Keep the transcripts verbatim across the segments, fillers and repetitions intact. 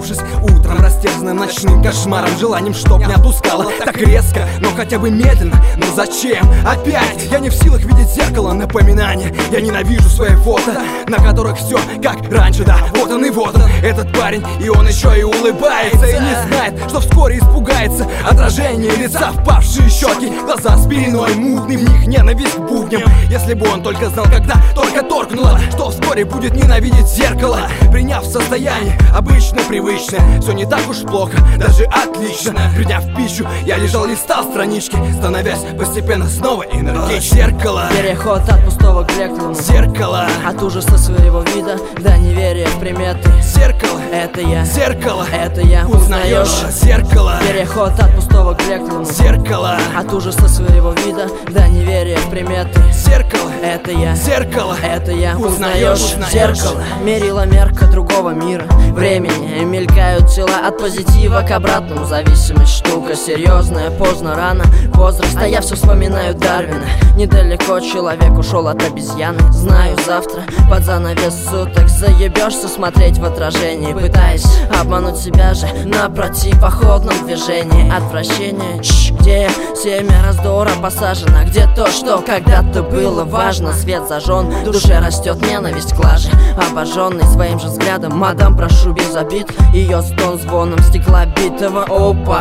проснувшись утром, растерзанным ночным кошмаром, желанием, чтоб не отпускало так резко, но хотя бы медленно. Но зачем? Опять я не в силах видеть зеркало напоминания. Я ненавижу свои фото, на которых все как раньше. Да, вот он и вот он, этот парень, и он еще и улыбается, и не знает, что вскоре испугается отражение лица, впавшие щеки, глаза с пеленой мутный, в них ненависть к будням. Если бы он только знал, когда только торкнуло, что вскоре будет ненавидеть зеркало. Приняв состояние обычно привычное, все не так уж плохо, даже отлично. Приняв пищу, я лежал, листал странички, становясь постепенно снова энергичнее. Зеркало, переход от пустого к блеклому. Зеркало, от ужаса своего вида до неверия в приметы. Зеркало, это я. Зеркало, это я. Узнаешь? Зеркало, переход от пустого к блеклому. Зеркало, от ужаса своего вида до неверия в приметы. Зеркало, это я. Зеркало, это я. Узнаешь? Зеркало, мерила мерка другого мира, времени. Мелькают тела от позитива к обратному. Зависимость штука серьезная, поздно, рано, возраст. А я все вспоминаю Дарвина. Недалеко человек ушел от обезьяны. Знаю, завтра под занавес суток заебешься смотреть в отражении, пытаясь обмануть себя же на противоходном движении. Отвращение, Чш, где я? Семя раздора посажено. Где то, что когда-то было важно? Свет зажжен, в душе растет ненависть к лаже. Обожженный своим же взглядом, мадам, прошу без обид. Ее стон звоном стекла битого. Опа,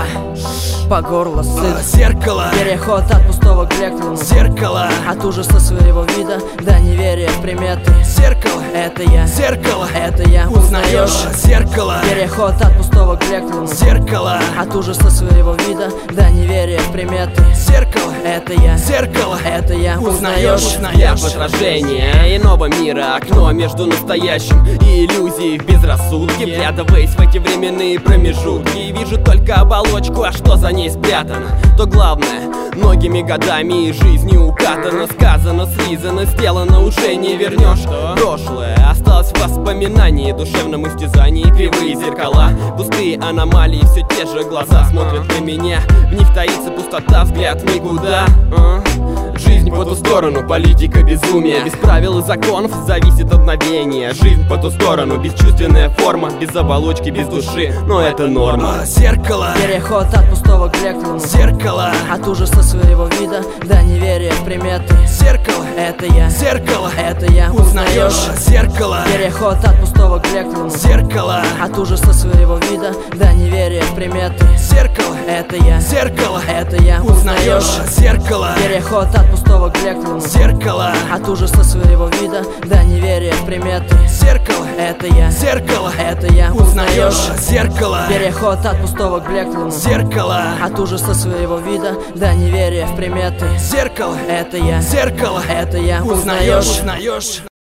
по горло сыт. Зеркало, переход от пустого к блеклому. Зеркало, от ужаса своего вида до неверия в приметы. Зеркало, это я. Зеркало, это я. Узнаешь? Зеркало, переход от пустого к блеклому. Зеркало, от ужаса своего вида до неверия в приметы. Зеркало, это я. Зеркало, это я. Узнаешь? Я в отражение иного мира, окно между настоящим и иллюзией в безрассудке. Вглядываясь в эти временные промежутки, вижу только оболочку, а что за ней спрятано? То главное, многими годами и жизнью укатано, сказано, слизано, сделано, уже не вернешь. Прошлое осталось в воспоминании, душевном истязании. Кривые зеркала, пустые аномалии, все те же глаза смотрят на меня. В них таится пустота, взгляд никуда. а? Жизнь по ту сторону, политика безумия. Без правил и законов зависит от мгновения. Жизнь по ту сторону, бесчувственная форма, без оболочки, без души, но это норма. Зеркало, переход от пустого к блеклому. Зеркало, от ужаса своего вида до неверия в приметы. Зеркало, это я. Зеркало, это я. Узнаешь? Зеркало, переход от пустого к блеклому. Зеркало, от ужаса своего вида до неверия в приметы. Зеркало, это я. Зеркало, это я. Узнаешь? Зеркало, переход от пустого к блеклому. Зеркало, от ужаса своего вида до неверия в приметы. Зеркало, это я. Зеркало, это я. Узнаешь? Зеркало, переход от пустого к блеклому. Зеркало, от ужаса своего вида до неверия в приметы. Зеркало, это я. Зеркало, это я. Узнаешь? Узнаешь?